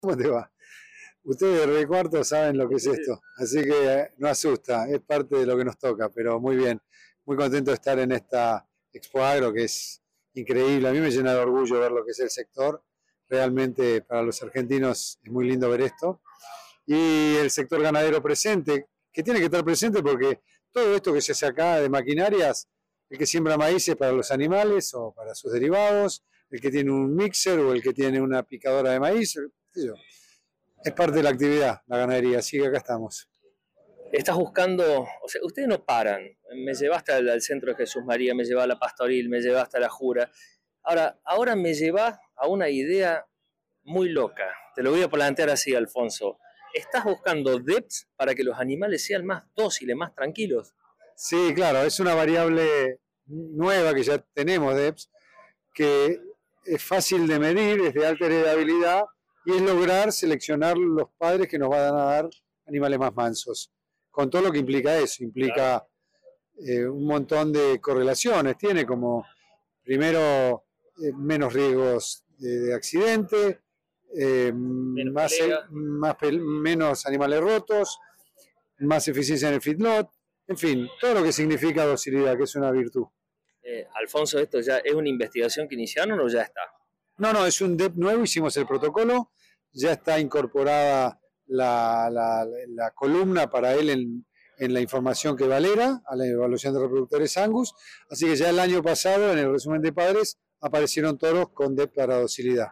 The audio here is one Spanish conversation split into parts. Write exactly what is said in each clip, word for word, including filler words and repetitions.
¿Cómo te va? Ustedes de Río Cuarto saben lo que es esto, así que eh, no asusta, es parte de lo que nos toca, pero muy bien, muy contento de estar en esta Expo Agro que es increíble. A mí me llena de orgullo ver lo que es el sector, realmente para los argentinos es muy lindo ver esto. Y el sector ganadero presente, que tiene que estar presente porque todo esto que se hace acá de maquinarias, el que siembra maíces para los animales o para sus derivados, el que tiene un mixer o el que tiene una picadora de maíz, qué sé yo, es parte de la actividad, la ganadería, así que acá estamos. Estás buscando, o sea, ustedes no paran. Me llevaste al, al centro de Jesús María, me llevaste a la Pastoril, me llevaste a la Jura. Ahora, ahora me llevas a una idea muy loca. Te lo voy a plantear así, Alfonso. ¿Estás buscando D E P S para que los animales sean más dóciles, más tranquilos? Sí, claro, es una variable nueva que ya tenemos de E P S, que es fácil de medir, es de alta heredabilidad y es lograr seleccionar los padres que nos van a dar animales más mansos. Con todo lo que implica eso, implica eh, un montón de correlaciones. Tiene como, primero, eh, menos riesgos de, de accidente, eh, más, más, menos animales rotos, más eficiencia en el feedlot, en fin, todo lo que significa docilidad, que es una virtud. Eh, Alfonso, ¿esto ya es una investigación que iniciaron o ya está? No, no, es un D E P nuevo, hicimos el protocolo, ya está incorporada la, la, la columna para él en, en la información que valera, a la evaluación de reproductores Angus, así que ya el año pasado, en el resumen de padres, aparecieron toros con D E P para docilidad.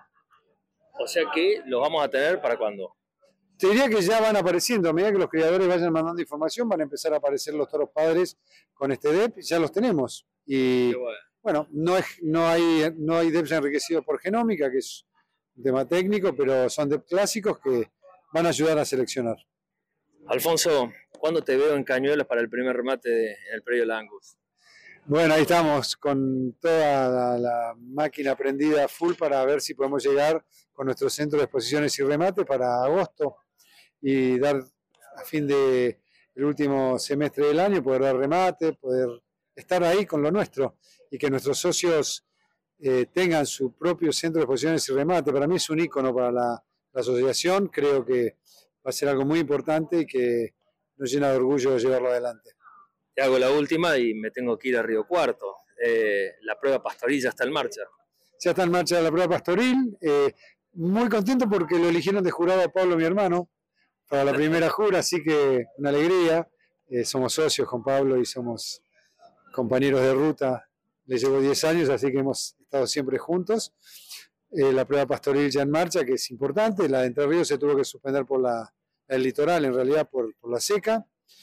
O sea que los vamos a tener ¿para cuándo? Te diría que ya van apareciendo, a medida que los criadores vayan mandando información, van a empezar a aparecer los toros padres con este D E P, ya los tenemos. Y bueno, bueno no, es, no, hay, no hay D E Ps enriquecidos por genómica, que es un tema técnico, pero son D E P clásicos que van a ayudar a seleccionar. Alfonso, ¿cuándo te veo en Cañuelas para el primer remate de, en el predio de la Angus? Bueno, ahí estamos con toda la, la máquina prendida full para ver si podemos llegar con nuestro centro de exposiciones y remate para agosto y dar a fin de el último semestre del año, poder dar remate, poder estar ahí con lo nuestro y que nuestros socios eh, tengan su propio centro de exposiciones y remate. Para mí es un ícono para la, la asociación, creo que va a ser algo muy importante y que nos llena de orgullo de llevarlo adelante. Te hago la última y me tengo que ir a Río Cuarto. Eh, la prueba pastoril ya está en marcha. Ya está en marcha la prueba pastoril. Eh, muy contento porque lo eligieron de jurado a Pablo, mi hermano, para la primera jura, así que una alegría. Eh, somos socios con Pablo y somos compañeros de ruta. Le llevo diez años, así que hemos estado siempre juntos. Eh, la prueba pastoril ya en marcha, que es importante. La de Entre Ríos se tuvo que suspender por la, el litoral, en realidad por, por la seca.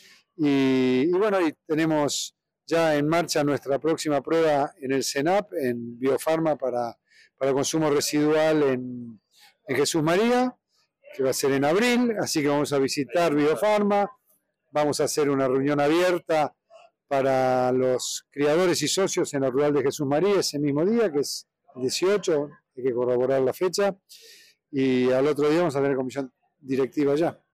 Y, y bueno, y tenemos ya en marcha nuestra próxima prueba en el CENAP, en Biofarma para, para consumo residual en, en Jesús María, que va a ser en abril, así que vamos a visitar Biofarma, vamos a hacer una reunión abierta para los criadores y socios en la rural de Jesús María ese mismo día, que es el dieciocho, hay que corroborar la fecha, y al otro día vamos a tener comisión directiva ya.